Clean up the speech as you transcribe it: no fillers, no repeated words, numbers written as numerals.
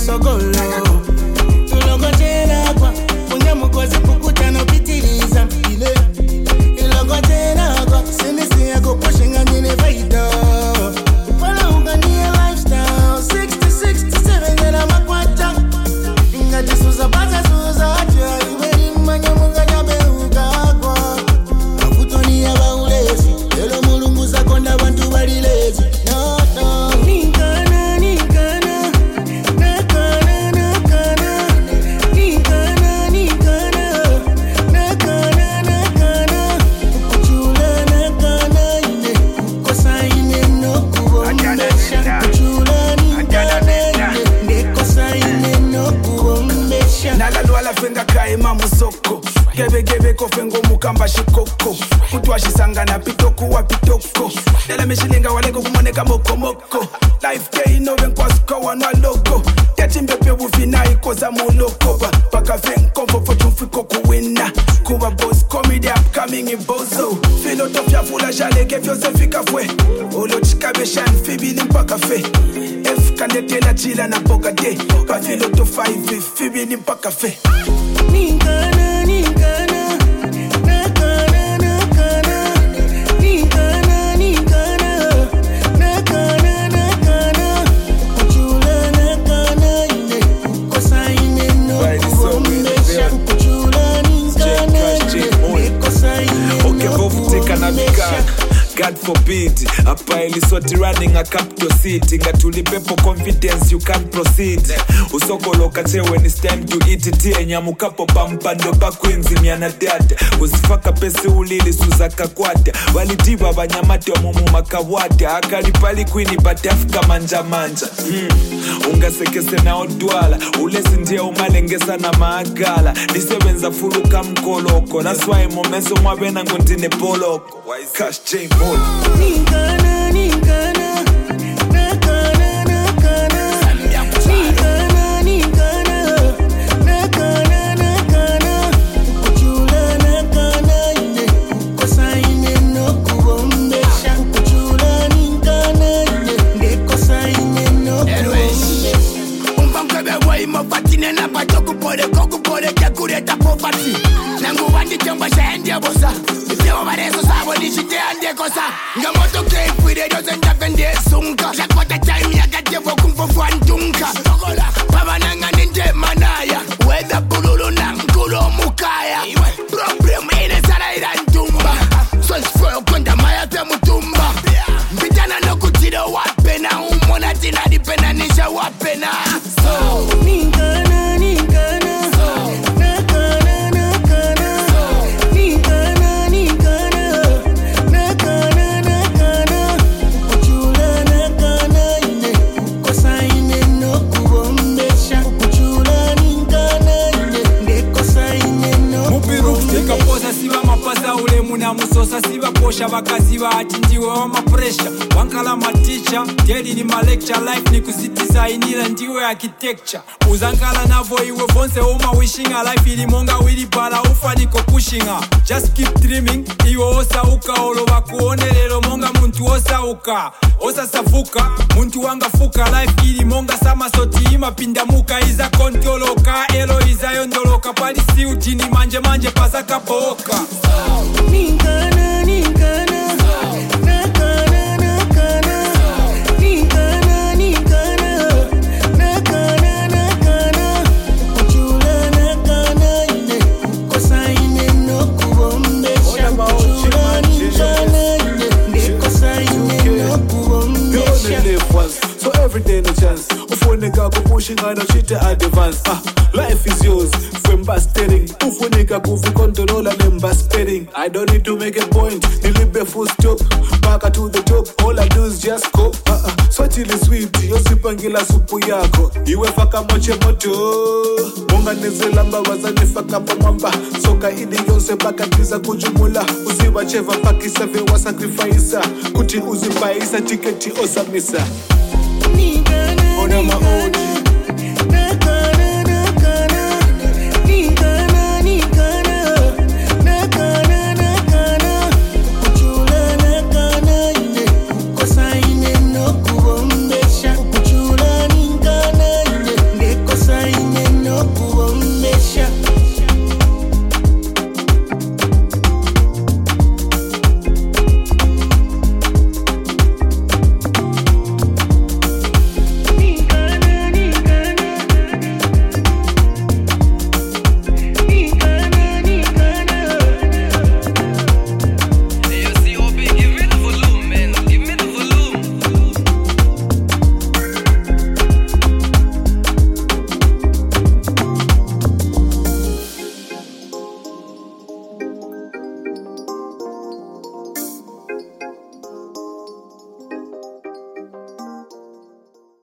sokolo Tulogotela kwa Munya mukozi pukuta no pitiliza ile Ilogotela kwa Sinisi yako poshinga nine vaida Upala unganie lifestyle 60-67 gena makwata Inga jisuza baza suza atia Iwe imanya munga nyabe ukagwa Makutoni ya baulezi Elo mulungu za konda bantu balilezi No, no Nikana, nikana Nakana, nakana Nikana, nikana Nakana, nakana Kuchula nakana ine Kukosa ine no kuombesha Kuchula nikana ine Ndekosa ine no kuombesha Nalalwala fenga kaima musoko Gebe kofengo mukamba shikoko Kutwashisanga pitoko wa pitoko Dela mishilinga waleko kumoneka moko Life day no venkwasko wanwa loko Yatimbepe wufina ikoza muloko Baka venkomfo fotumfiko kuwina Kuba boss comedy upcoming in bozo Filotofia fula jale kefyose fika fwe Olo chikabe shan fibili mpaka fe F kanetela chila na boga de Ba filoto 5 fibili mpaka fe Nikana, nikana Nakana, nakana Nikana, nikana Nakana, nakana Kuchula nakana ine Kukosa ine no kuombesha Kuchula nikana ine Kukosa ine no kuombesha God forbid, apa iliswati running a capital city. Ngatulipepo confidence, you can't proceed. Usokoloka che when it's time to eat it. Nyamukapo pampando pa queens miana data. Usifaka pesi ulili suzaka kwata. Walidiba banyamati wa mumu makawata. Akaripali queeni batafika manja. Ungasekese na odwala. Ulesi ndia umalengesa na maagala. Nisebenza fuluka mkoloko. That's why momeso mwabena ngontine poloko. Cash J Mo Nikana, nikana Nakana, nakana Nikana, nikana Nakana, nakana Kuchula nakana ine Kukosa ine no kuombesha Kuchula nikana ine Ndekosa ine no kuombesha Umfamkebe wa imo patine na pachoku pole Kekureta poverty Nangu wandi chomba shaendi ya bosa Ifewa marezo sabo nishite ande kosa Ngamoto keip with it doesn't happen de sunka Shakota time ya gatevo kumfofu antunka Baba nanga ninde manaya Weda bululu na mkulo mukaya Problem ine sana ila ntumba So isfo konda maya te mutumba Mbitana no kutido wapena Umona tina dipena nisha wapena So Nikana, nikana Nakana, nakana Nikana, nikana Nakana, nakana Kuchula nakana ine Kukosa ine no kuombesha Kuchula nikana ine Ndekosa ine no Mupirukutika posa siva mapasa ule muna musosa siva posha wakazi wa atindiwe wa mapresha Wankala maticha, teli ni malecture Life ni kusitiza inila ndiwe architecture Uzankala navo iwe vonse uma wishinga Life ilimonga wili pala ufa niko pushinga Just keep dreaming, iwe osa uka Olo wakuone lelo monga muntu osa uka Osa safuka, muntu wanga fuka Life ilimonga sama soti ima pindamuka Iza kontoloka, elo iza yondoloka Palisi ujini manje pasaka boka Nikana, nikana Nakana, nakana Nikana, nikana Nakana, nakana Kuchula nakana ine Kukosa ine no kuombesha Kuchula nikana ine Ndekosa ine no kuombesha So every day no chance Ufunika kupushing and shit advance Life is yours Femba steering Ufunika kufi control and emba spitting I don't need to make a point Nilibe full stop Back to the top All I do is just go So chili sweet Yosipangila supu yako Iwe faka moche moto Munga nezela wazani faka pa mwamba Soka idi yonse baka tiza kujumula Uziwa cheva pakisa vewa sacrifice Kuti uzipaisa tiketi osamisa Nikana, Ona maoni